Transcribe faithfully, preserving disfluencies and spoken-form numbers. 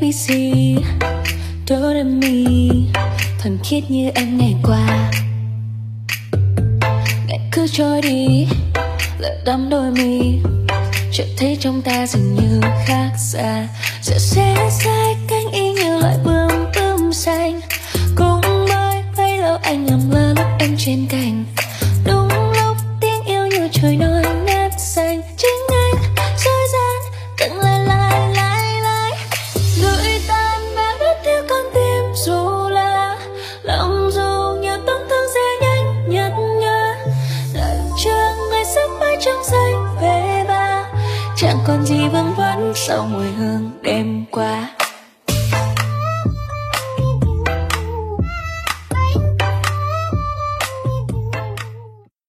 bê xê, do re mi, thuần khiết như anh ngày qua. Ngày cứ trôi đi, lỡ đắm đôi mi, chợt thấy trong ta dường như khác xa. Giờ sẽ sai cánh y như loại bướm bướm xanh, cũng bởi bấy lâu anh lầm lỡ lúc em trên cành. Đúng lúc tiếng yêu như trời nói nét xanh, chính anh dối gian từng lời lại lại lại gửi tan và biết yêu con tim. Dù là lòng dù nhiều tổn thương sẽ nhanh nhạt nhòa, lại chưa ngày sắp mãi trong giây về ba, chẳng còn gì vương vấn sau mùi hương đêm qua.